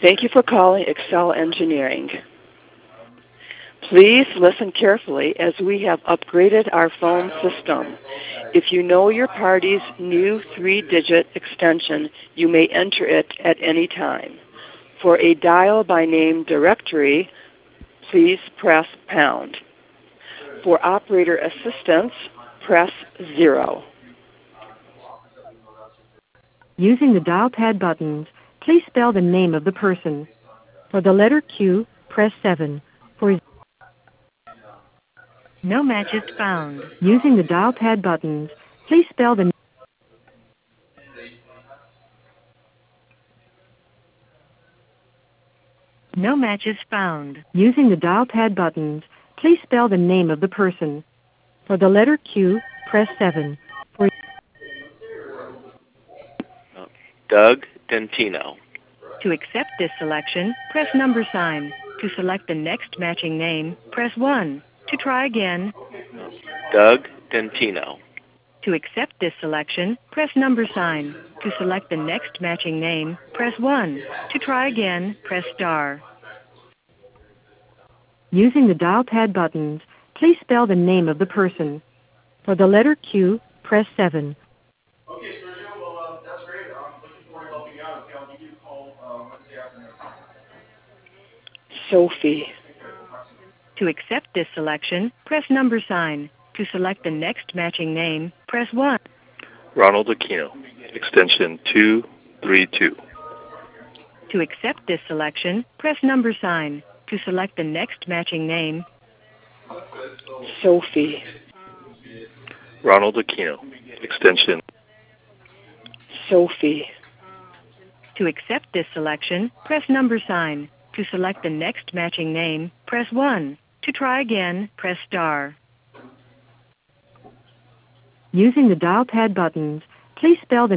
Thank you for calling Excel Engineering. Please listen carefully as we have upgraded our phone system. If you know your party's new 3-digit extension, you may enter it at any time. For a dial by name directory, please press pound. For operator assistance, press 0. Using the dial pad buttons, please spell the name of the person. For the letter Q, press 7. For no matches found. Using the dial pad buttons, please spell the no matches found. Using the dial pad buttons, please spell the name of the person. For the letter Q, press 7. For Doug Dentino. to accept this selection, press number sign. To select the next matching name, press 1. To try again, Doug Dentino. to accept this selection, press number sign. To select the next matching name, press 1. To try again, press star. Using the dial pad buttons, please spell the name of the person. For the letter Q, press 7. Okay, Sergio, well, that's great. I'm looking forward to helping you out. Okay, I'll give you a call Wednesday afternoon. Sophie. Take care. We'll talk soon. To accept this selection, press number sign. To select the next matching name, press 1. Ronald Aquino, extension 232. To accept this selection, press number sign. To select the next matching name, Sophie. Ronald Aquino, extension. Sophie. to accept this selection, press number sign. To select the next matching name, press 1. To try again, press star. Using the dial pad buttons, please spell the